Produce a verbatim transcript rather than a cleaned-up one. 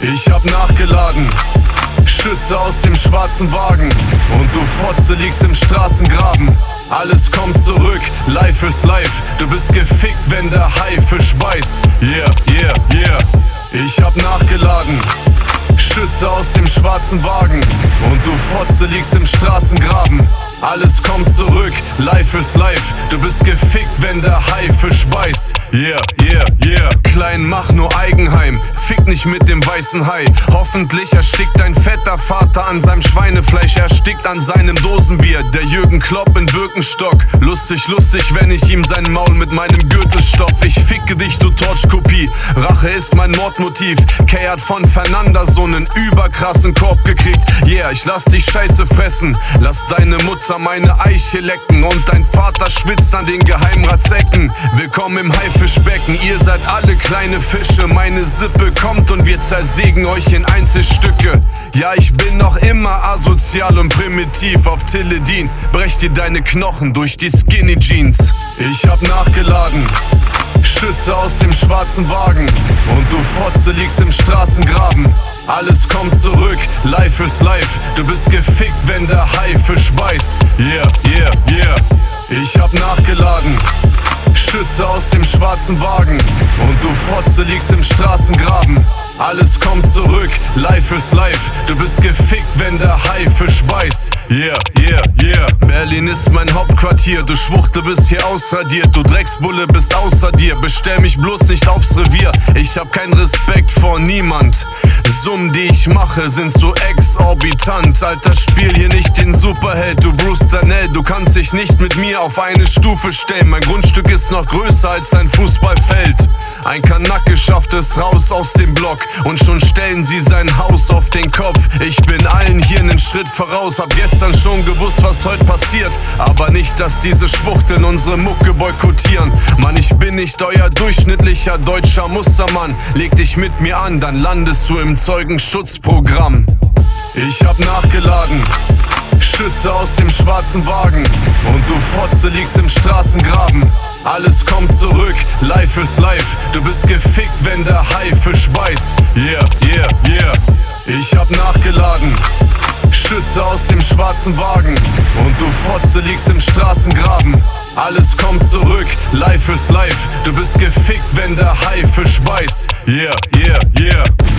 Ich hab nachgeladen, Schüsse aus dem schwarzen Wagen und du Fotze liegst im Straßengraben. Alles kommt zurück, life is life. Du bist gefickt, wenn der Haifisch beißt. Yeah, yeah, yeah. Ich hab nachgeladen, Schüsse aus dem schwarzen Wagen und du Fotze liegst im Straßengraben. Alles kommt zurück, life is life. Du bist gefickt, wenn der Haifisch beißt. Yeah, yeah, yeah. Klein, mach nur Eigenheim, fick nicht mit dem weißen Hai. Hoffentlich erstickt dein fetter Vater an seinem Schweinefleisch. Erstickt an seinem Dosenbier, der Jürgen Klopp in Birkenstock. Lustig, lustig, wenn ich ihm sein Maul mit meinem Gürtel stopf. Ich ficke dich, du Torchkopie, Rache ist mein Mordmotiv. Kay hat von Fernanda so nen überkrassen Korb gekriegt. Yeah, ich lass dich Scheiße fressen, lass deine Mutter meine Eiche lecken und dein Vater schwitzt an den Geheimratsecken. Willkommen im Haifischbecken, ihr seid alle kleine Fische. Meine Sippe kommt und wir zersägen euch in Einzelstücke. Ja, ich bin noch immer asozial und primitiv auf Tilledin. Brech dir deine Knochen durch die Skinny Jeans. Ich hab nachgeladen, Schüsse aus dem schwarzen Wagen und du Fotze liegst im Straßengraben. Alles kommt zurück, life is life. Du bist gefickt, wenn der Haifisch beißt. Yeah, yeah, yeah. Ich hab nachgeladen, Schüsse aus dem schwarzen Wagen und du Fotze liegst im Straßengraben. Alles kommt zurück, life is life. Du bist gefickt, wenn der Haifisch beißt. Yeah, yeah, yeah. Berlin ist mein Hauptquartier. Du Schwuchtel bist hier ausradiert. Du Drecksbulle bist außer dir. Bestell mich bloß nicht aufs Revier. Ich hab keinen Respekt vor niemand. Summen, die ich mache, sind so exorbitant. Alter, spiel hier nicht den Superheld, du Bruce Danell. Du kannst dich nicht mit mir auf eine Stufe stellen. Mein Grundstück ist noch größer als ein Fußballfeld. Ein Kanacke schafft es raus aus dem Block und schon stellen sie sein Haus auf den Kopf. Ich bin allen hier einen Schritt voraus. Hab gestern schon gewusst, was heute passiert, aber nicht, dass diese Schwuchteln unsere Mucke boykottieren. Mann, ich bin nicht euer durchschnittlicher deutscher Mustermann. Leg dich mit mir an, dann landest du im Zeugenschutzprogramm. Ich hab nachgeladen, Schüsse aus dem schwarzen Wagen und du Fotze liegst im Straßengraben. Alles kommt zurück, life is life. Du bist gefickt, wenn der Haifisch beißt. Yeah, yeah, yeah. Ich hab nachgeladen, Schüsse aus dem schwarzen Wagen und du Fotze liegst im Straßengraben. Alles kommt zurück, life is life. Du bist gefickt, wenn der Haifisch beißt. Yeah, yeah, yeah.